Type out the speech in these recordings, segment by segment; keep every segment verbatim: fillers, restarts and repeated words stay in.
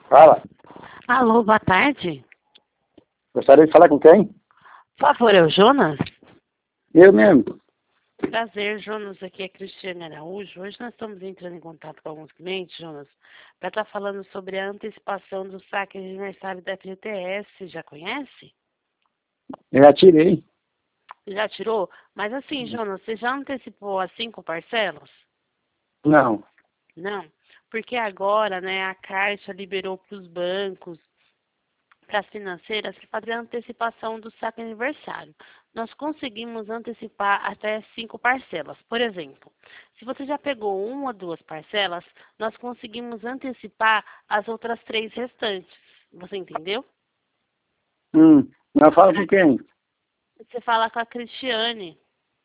Fala. Alô, boa tarde. Gostaria de falar com quem? Por favor, é o Jonas? Eu mesmo. Prazer, Jonas. Aqui é Cristiane Araújo. Hoje nós estamos entrando em contato com alguns clientes, Jonas, para estar falando sobre a antecipação do saque de aniversário da F G T S. Já conhece? Eu já tirei. Já tirou? Mas assim, Jonas, você já antecipou as cinco parcelas? Não. Não. Porque agora, né, a Caixa liberou para os bancos, para as financeiras, fazer a antecipação do saque aniversário. Nós conseguimos antecipar até cinco parcelas. Por exemplo, se você já pegou uma ou duas parcelas, nós conseguimos antecipar as outras três restantes. Você entendeu? Hum. Mas fala com quem? Você fala com a Cristiane.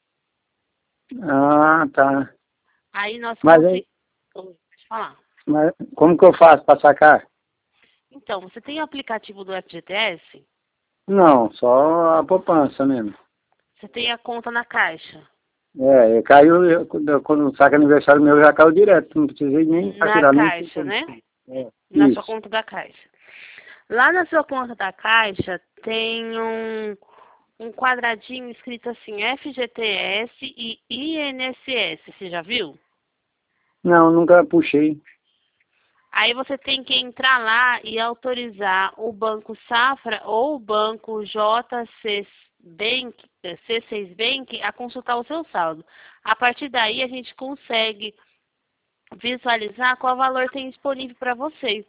Ah, tá. Aí nós Mas aí, conseguimos... Pode falar. mas como que eu faço para sacar? Então, você tem o aplicativo do F G T S? Não, só a poupança mesmo. Você tem a conta na Caixa? É, caiu, eu- quando quando o saque aniversário meu já caiu direto, não precisei nem pra Na tirar nem. Caixa, né? É, Na sua isso. conta da Caixa. Lá na sua conta da Caixa tem um, um quadradinho escrito assim, F G T S e I N S S, você já viu? Não, nunca puxei. Aí você tem que entrar lá e autorizar o Banco Safra ou o Banco J C Bank, eh, C seis Bank a consultar o seu saldo. A partir daí a gente consegue visualizar qual valor tem disponível para você.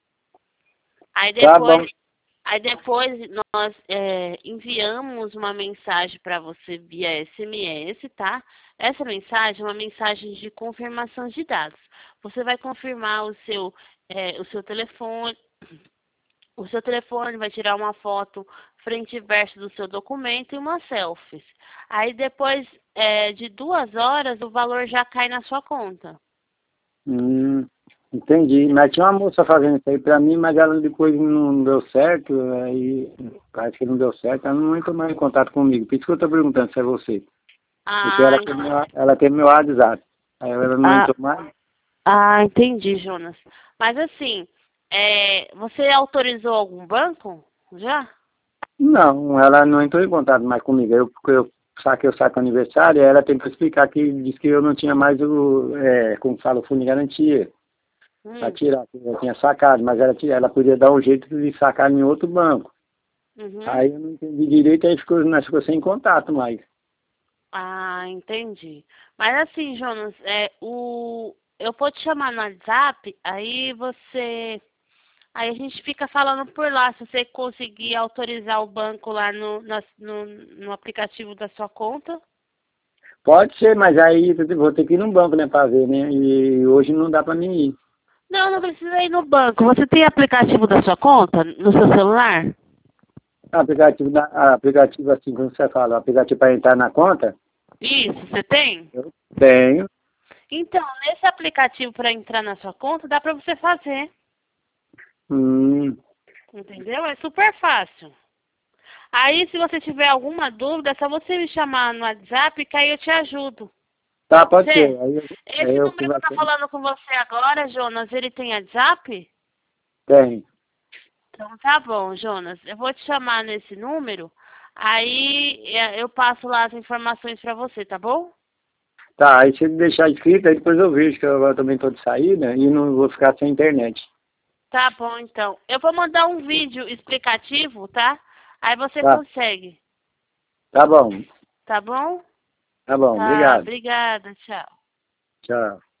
Aí Tá bom. depois Aí depois nós é, enviamos uma mensagem para você via S M S, tá? Essa mensagem é uma mensagem de confirmação de dados. Você vai confirmar o seu, é, o seu telefone, o seu telefone vai tirar uma foto frente e verso do seu documento e uma selfie. Aí depois é, de duas horas o valor já cai na sua conta. Hum, entendi. Mas tinha uma moça fazendo isso aí pra mim, mas ela depois não deu certo, aí parece que não deu certo, ela não entrou mais em contato comigo. Por isso que eu tô perguntando se é você. Porque Ah, ela tem meu, ela tem meu WhatsApp. Aí ela não ah, entrou mais? Ah, entendi, Jonas. Mas assim, é, você autorizou algum banco? Já? Não, ela não entrou em contato mais comigo. Eu, porque eu saquei o saco aniversário, aí ela tem que explicar que disse que eu não tinha mais o, é, como fala, o fundo de garantia para Hum, tirar, que eu tinha sacado, mas ela, ela podia dar um jeito de sacar em outro banco. uhum. Aí eu não entendi direito, aí ficou, nós ficou sem contato mais. Ah, entendi. Mas assim, Jonas, é, o, eu vou te chamar no WhatsApp, aí você. Aí a gente fica falando por lá, se você conseguir autorizar o banco lá no, nas- no, no aplicativo da sua conta. Pode ser, mas aí eu vou ter que ir num banco, né, para ver, né? E hoje não dá para mim ir. Não, não precisa ir no banco. Você tem aplicativo da sua conta no seu celular? Aplicativo, da, aplicativo assim, como você fala, aplicativo para entrar na conta? Isso, você tem? Eu tenho. Então, nesse aplicativo para entrar na sua conta, dá para você fazer, Hum, entendeu? É super fácil. Aí, se você tiver alguma dúvida, é só você me chamar no WhatsApp que aí eu te ajudo. tá, Pode pode ser? ser. Aí, eu- aí Esse eu número que eu tô converso. falando com você agora, Jonas, ele tem WhatsApp? Tem. Então tá bom, Jonas. Eu vou te chamar nesse número, aí é, eu passo lá as informações para você, tá bom? Tá, aí se ele deixar escrito, aí depois eu vejo que eu agora também estou de saída e não vou ficar sem internet. Tá bom, então. Eu vou mandar um vídeo explicativo, tá? Aí você Tá, consegue, tá bom. tá bom? Tá bom, Tá, obrigado. obrigada, tchau. Tchau.